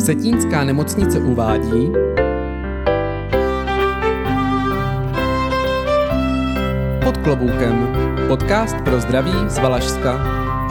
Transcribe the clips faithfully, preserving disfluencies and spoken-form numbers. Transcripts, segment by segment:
Vsetínská nemocnice uvádí Pod kloboukem, podcast pro zdraví z Valašska.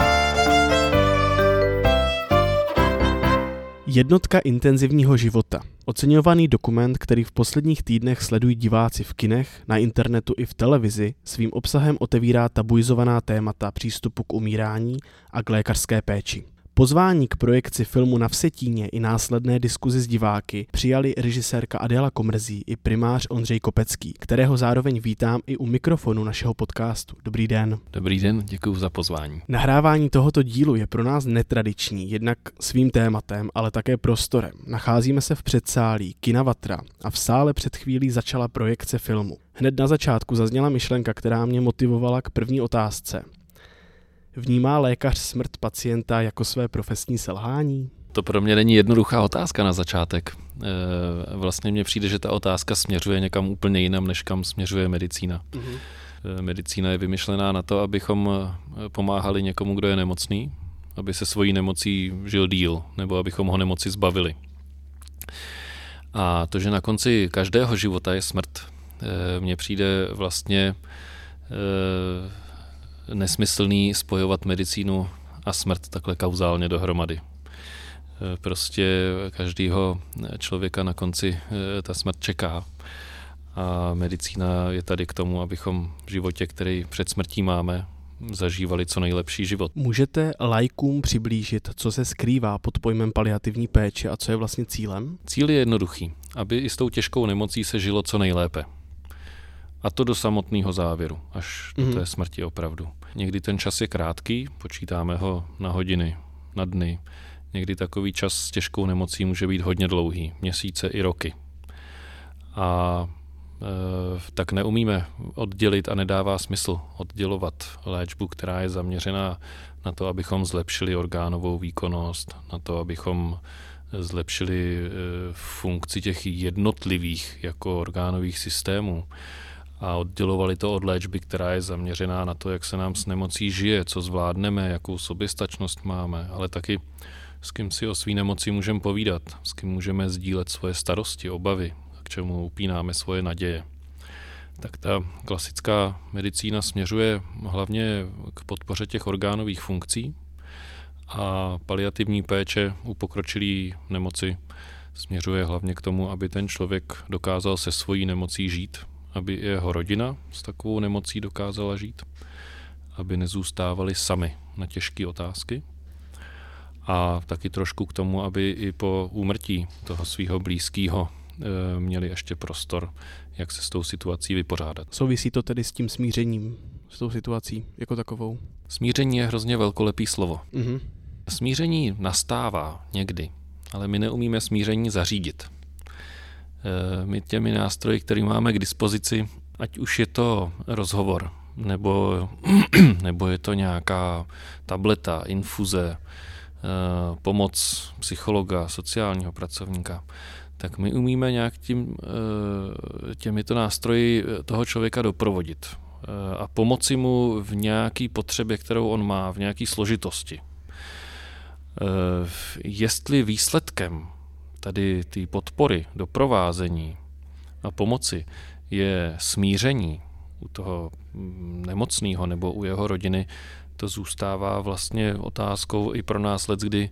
Jednotka intenzivního života. Oceňovaný dokument, který v posledních týdnech sledují diváci v kinech, na internetu i v televizi, svým obsahem otevírá tabuizovaná témata přístupu k umírání a k lékařské péči. Pozvání k projekci filmu Na Vsetíně i následné diskuzi s diváky přijali režisérka Adéla Komrzí i primář Ondřej Kopecký, kterého zároveň vítám i u mikrofonu našeho podcastu. Dobrý den. Dobrý den, děkuji za pozvání. Nahrávání tohoto dílu je pro nás netradiční, jednak svým tématem, ale také prostorem. Nacházíme se v předsálí kina Vatra a v sále před chvílí začala projekce filmu. Hned na začátku zazněla myšlenka, která mě motivovala k první otázce. Vnímá lékař smrt pacienta jako své profesní selhání? To pro mě není jednoduchá otázka na začátek. Vlastně mně přijde, že ta otázka směřuje někam úplně jinam, než kam směřuje medicína. Mhm. Medicína je vymyšlená na to, abychom pomáhali někomu, kdo je nemocný, aby se svojí nemocí žil díl, nebo abychom ho nemoci zbavili. A to, že na konci každého života je smrt, mně přijde vlastně nesmyslný spojovat medicínu a smrt takhle kauzálně dohromady. Prostě každýho člověka na konci ta smrt čeká a medicína je tady k tomu, abychom v životě, který před smrtí máme, zažívali co nejlepší život. Můžete laikům přiblížit, co se skrývá pod pojmem paliativní péče a co je vlastně cílem? Cíl je jednoduchý, aby i s tou těžkou nemocí se žilo co nejlépe. A to do samotného závěru, až do té smrti opravdu. Někdy ten čas je krátký, počítáme ho na hodiny, na dny. Někdy takový čas s těžkou nemocí může být hodně dlouhý, měsíce i roky. A e, tak neumíme oddělit a nedává smysl oddělovat léčbu, která je zaměřená na to, abychom zlepšili orgánovou výkonnost, na to, abychom zlepšili e, funkci těch jednotlivých jako orgánových systémů. A oddělovali to od léčby, která je zaměřená na to, jak se nám s nemocí žije, co zvládneme, jakou soběstačnost máme, ale taky s kým si o svý nemoci můžeme povídat, s kým můžeme sdílet svoje starosti, obavy, k čemu upínáme svoje naděje. Tak ta klasická medicína směřuje hlavně k podpoře těch orgánových funkcí a paliativní péče u pokročilé nemoci směřuje hlavně k tomu, aby ten člověk dokázal se svojí nemocí žít, aby jeho rodina s takovou nemocí dokázala žít, aby nezůstávali sami na těžké otázky a taky trošku k tomu, aby i po úmrtí toho svého blízkého e, měli ještě prostor, jak se s tou situací vypořádat. Souvisí to tedy s tím smířením, s tou situací jako takovou? Smíření je hrozně velkolepý slovo. Mhm. Smíření nastává někdy, ale my neumíme smíření zařídit. My těmi nástroji, které máme k dispozici, ať už je to rozhovor, nebo, nebo je to nějaká tableta, infuze, pomoc psychologa, sociálního pracovníka, tak my umíme nějak tím, těmito nástroji toho člověka doprovodit a pomoci mu v nějaké potřebě, kterou on má, v nějaké složitosti. Jestli výsledkem tady ty podpory, doprovázení a pomoci je smíření u toho nemocného nebo u jeho rodiny, to zůstává vlastně otázkou i pro nás leckdy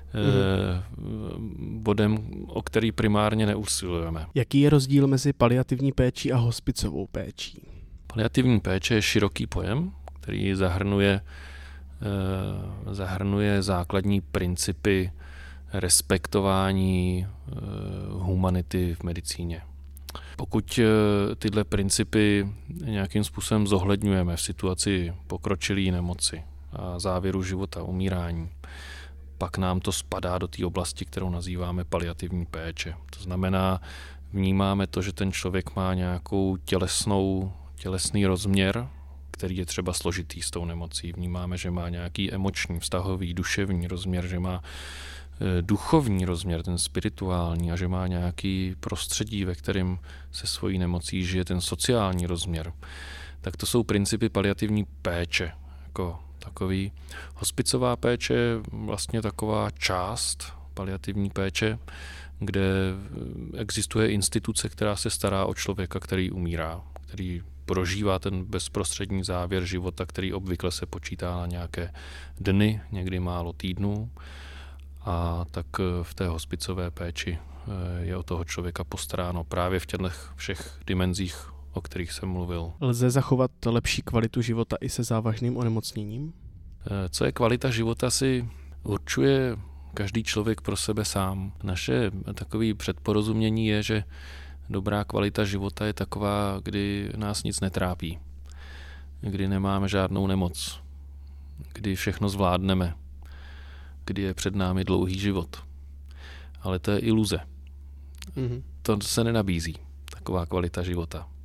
mm. bodem, o který primárně neusilujeme. Jaký je rozdíl mezi paliativní péčí a hospicovou péčí? Paliativní péče je široký pojem, který zahrnuje, zahrnuje základní principy respektování uh, humanity v medicíně. Pokud uh, tyhle principy nějakým způsobem zohledňujeme v situaci pokročilé nemoci a závěru života, umírání, pak nám to spadá do té oblasti, kterou nazýváme paliativní péče. To znamená, vnímáme to, že ten člověk má nějakou tělesnou, tělesný rozměr, který je třeba složitý s tou nemocí. Vnímáme, že má nějaký emoční, vztahový, duševní rozměr, že má duchovní rozměr, ten spirituální a že má nějaký prostředí, ve kterém se svojí nemocí žije, ten sociální rozměr. Tak to jsou principy paliativní péče. Jako takový hospicová péče je vlastně taková část paliativní péče, kde existuje instituce, která se stará o člověka, který umírá, který prožívá ten bezprostřední závěr života, který obvykle se počítá na nějaké dny, někdy málo týdnů. A tak v té hospicové péči je o toho člověka postaráno právě v těchto všech dimenzích, o kterých jsem mluvil. Lze zachovat lepší kvalitu života i se závažným onemocněním? Co je kvalita života, si určuje každý člověk pro sebe sám. Naše takové předporozumění je, že dobrá kvalita života je taková, kdy nás nic netrápí, kdy nemáme žádnou nemoc, kdy všechno zvládneme, kdy je před námi dlouhý život. Ale to je iluze. Mm-hmm. To se nenabízí, taková kvalita života.